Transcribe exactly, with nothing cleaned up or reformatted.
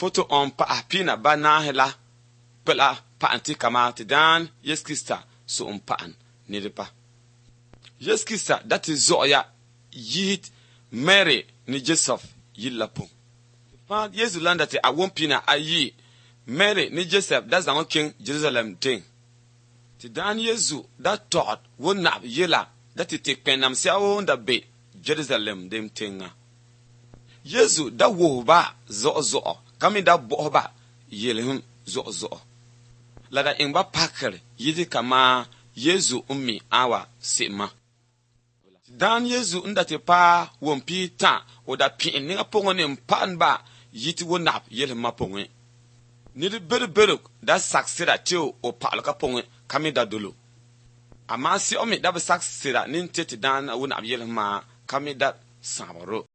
foto on pa apina banahela pela pa anti kama tidan yeskista so on pa an nidipa yeskista that is zoya yit Mary ni Joseph yilapon pa Yesu landa te awon pina ayi Mary ni Joseph that's the king Jerusalem thing tidan Yesu that thought won na yela that it take penam sia won da be Jerusalem dem tinga Yesu da wo ba zo zo kami da bo ba yelhum zo zo lada ingba pakere yidi kama Yesu ummi awa sema dan Yesu ndate pa wompi ta oda pi ni apongo ne mpan ba yiti wonap yelhum apongo ni de bere bere da saksira tio o pa ka pongo kami da dolo ama si omi da saksira nin tete dan wonap yelhum kami da sabaro